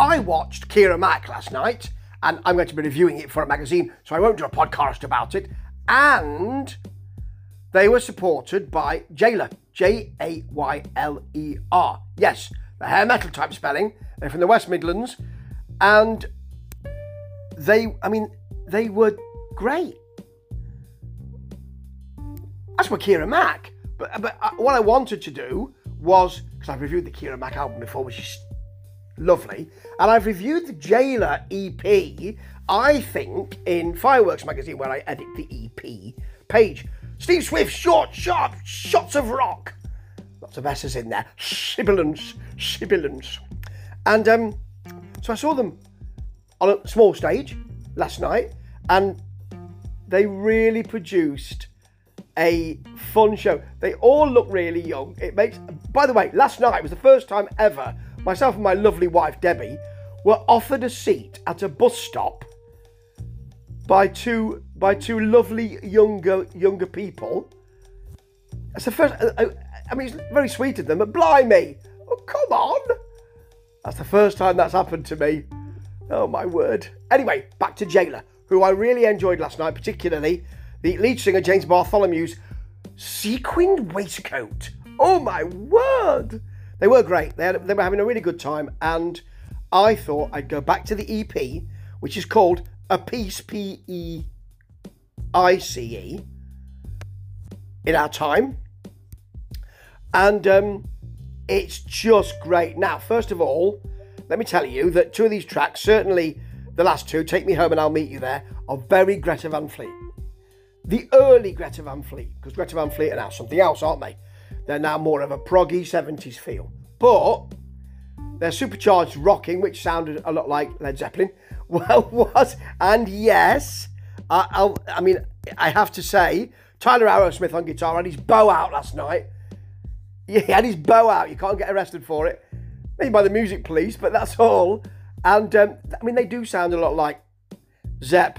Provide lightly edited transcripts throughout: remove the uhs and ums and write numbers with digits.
I watched Keira Mac last night, and I'm going to be reviewing it for a magazine, so I won't do a podcast about it. And they were supported by Jayler, Jayler. Yes, the hair metal type spelling. They're from the West Midlands, and they were great. That's for Keira Mac. But what I wanted to do was, because I've reviewed the Keira Mac album before, which is lovely, and I've reviewed the Jayler EP, I think, in Fireworks magazine, where I edit the EP page. Steve Swift's short, sharp shots of rock. Lots of S's in there. Sibilance. And so I saw them on a small stage last night, and they really produced a fun show. They all look really young. By the way, last night was the first time ever myself and my lovely wife Debbie were offered a seat at a bus stop by two lovely younger people. That's the first. I mean, it's very sweet of them, but blimey, oh come on! That's the first time that's happened to me. Oh my word. Anyway, back to Jayler, who I really enjoyed last night, particularly the lead singer James Bartholomew's sequined waistcoat. Oh my word! They were great. They were having a really good time, and I thought I'd go back to the EP, which is called A Piece, P-E-I-C-E, in our time. And it's just great. Now, first of all, let me tell you that two of these tracks, certainly the last two, Take Me Home and I'll Meet You There, are very Greta Van Fleet. The early Greta Van Fleet, because Greta Van Fleet are now something else, aren't they? They're now more of a proggy 70s feel. But their supercharged rocking, which sounded a lot like Led Zeppelin, and yes, I have to say, Tyler Aerosmith on guitar had his bow out last night. Yeah, he had his bow out. You can't get arrested for it. Maybe by the music police, but that's all. And, they do sound a lot like Zepp,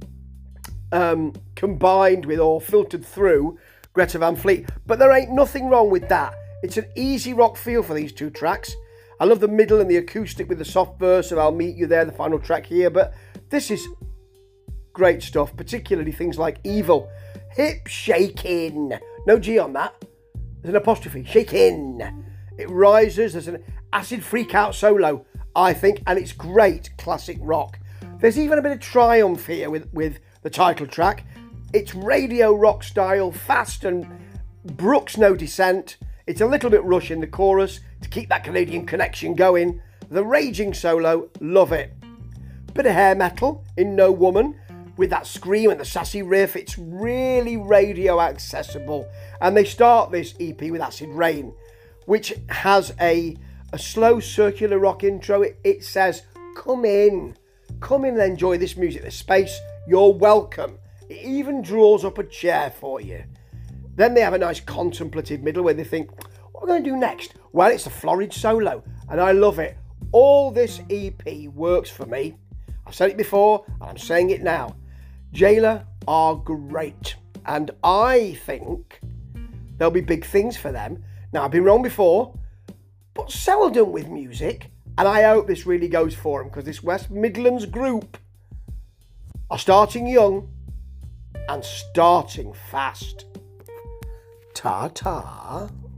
combined with or filtered through Greta Van Fleet. But there ain't nothing wrong with that. It's an easy rock feel for these two tracks. I love the middle and the acoustic with the soft verse of I'll Meet You There, the final track here. But this is great stuff, particularly things like Evil. Hip shaking. No G on that. There's an apostrophe. Shaking. It rises. There's an acid freak out solo, I think, and it's great classic rock. There's even a bit of triumph here with the title track. It's radio rock style, fast, and brooks no dissent. It's a little bit Rush in the chorus to keep that Canadian connection going. The raging solo, love it. Bit of hair metal in No Woman with that scream and the sassy riff. It's really radio accessible. And they start this EP with Acid Rain, which has a slow circular rock intro. It says, come in and enjoy this music, this space. You're welcome. It even draws up a chair for you. Then they have a nice contemplative middle where they think, what are we going to do next? Well, it's a florid solo, and I love it. All this EP works for me. I've said it before, and I'm saying it now. Jayler are great, and I think there'll be big things for them. Now, I've been wrong before, but seldom with music, and I hope this really goes for them, because this West Midlands group are starting young and starting fast. Ta-ta.